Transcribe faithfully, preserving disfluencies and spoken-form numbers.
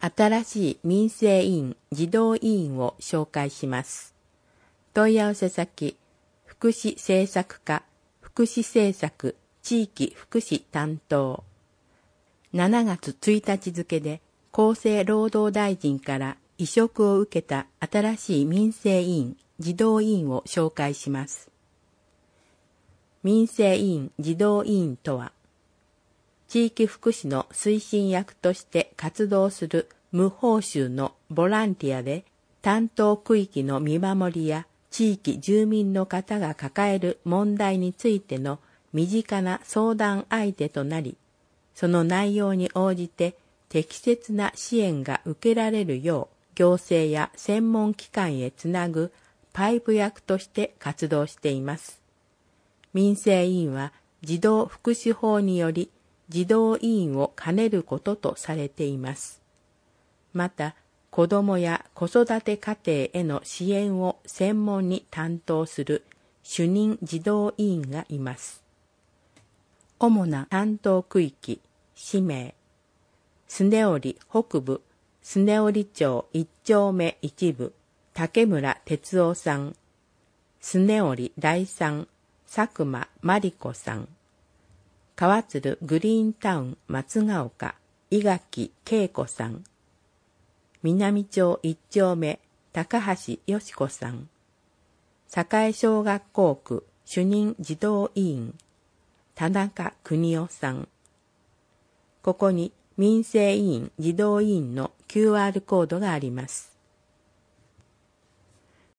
新しい民生委員児童委員を紹介します。問い合わせ先、福祉政策課、福祉政策地域福祉担当。しちがつついたち付で厚生労働大臣から委嘱を受けた新しい民生委員児童委員を紹介します。民生委員児童委員とは、地域福祉の推進役として活動する無報酬のボランティアで、担当区域の見守りや地域住民の方が抱える問題についての身近な相談相手となり、その内容に応じて適切な支援が受けられるよう行政や専門機関へつなぐパイプ役として活動しています。民生委員は児童福祉法により児童委員を兼ねることとされています。また、子どもや子育て家庭への支援を専門に担当する主任児童委員がいます。主な担当区域、氏名、スネオリ北部、スネオリ町一丁目一部、竹村哲夫さん、スネオリ第三、佐久間真理子さん、川鶴グリーンタウン松ヶ丘、伊垣恵子さん、南町一丁目高橋よし子さん、栄小学校区主任児童委員、田中邦夫さん。ここに民生委員児童委員の キューアール コードがあります。